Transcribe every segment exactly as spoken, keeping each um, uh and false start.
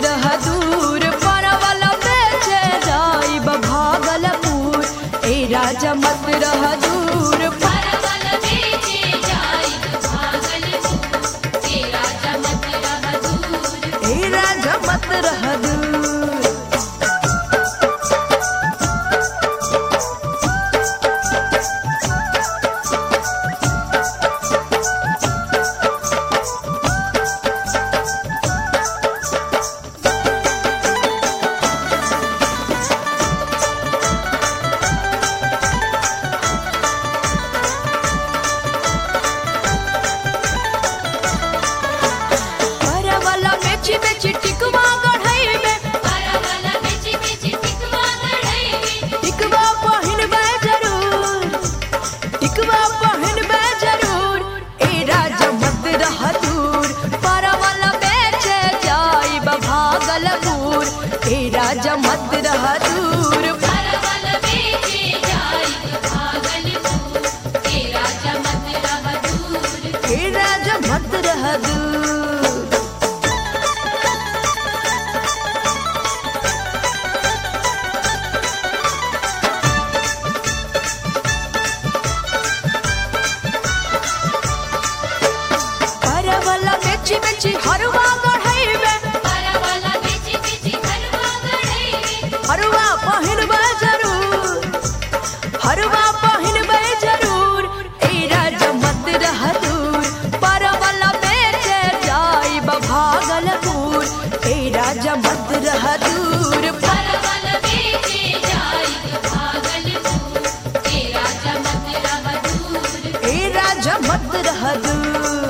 रह दूर परवल बेचे जाइब भागलपुर ए राजा मत रह दूर परवल बेचे जाइब भागलपुर ए राजा मत रह दूर ए राजा मत रह दूर। बेची बेची टिकवा गढ़ैबे परवल बेची बेची टिकवा गढ़ैबे टिकवा पहिनबे जरूर टिकवा पहिनबे जरूर ए राजा मत रह दूर परवल बेचे जाइब भागलपुर ए राजा मत रह दूर परवल बेचे जाइब भागलपुर ए राजा मत रह दूर ए राजा मत रह दूर। परवल बेची बेची हरवा गढ़ैबे परवल बेची बेची हरवा गढ़ैबे हरवा पहिनबे जरूर हरवा पहिनबे जरूर ए राजा मत रह दूर परवल बेचे जाइब भागलपुर ए राजा मत रह दूर परवल बेचे जाइब भागलपुर ए राजा मत रह दूर ए राजा मत रह दूर।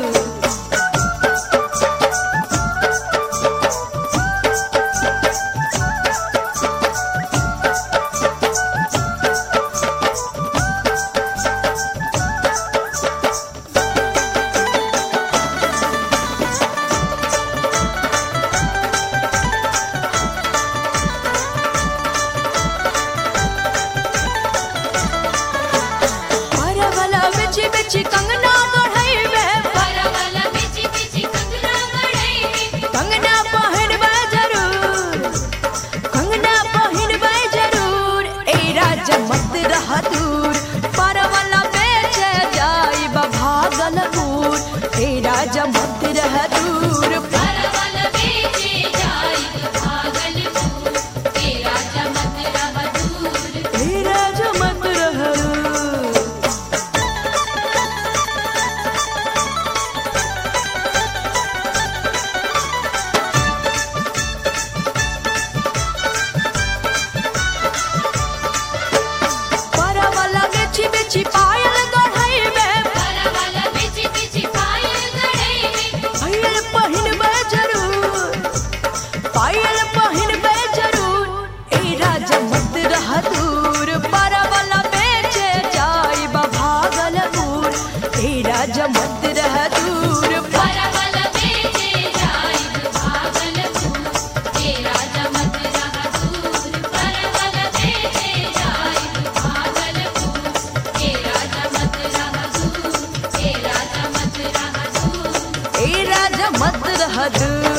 परवल बेची बेची कंगना गढ़ैबे परवल बेची बेची कंगना गढ़ैबे कंगना पहिनबे जरूर कंगना पहिनबे जरूर ए राजा मत रह दूर परवल बेचे जाइब भागलपुर ए राजा मत रह दूर परवल बेचे जाइब भागलपुर ए राजा मत रह दूर ए राजा मत रह दूर। परवल बेची बेची पायल गढ़ैबे परवल बेची बेची पायल गढ़ैबे पायल पहिनबे जरूर पायल पहिनबे जरूर ए राजा मत रह दूर परवल बेचे जाइब भागलपुर ए राजा मत रह दूर परवल बेचे जाइब भागलपुर ए राजा मत रह दूर परवल बेचे जाइब भागलपुर ए राजा मत रह दूर ए राजा मत रह दूर ए राजा मत रह दूर।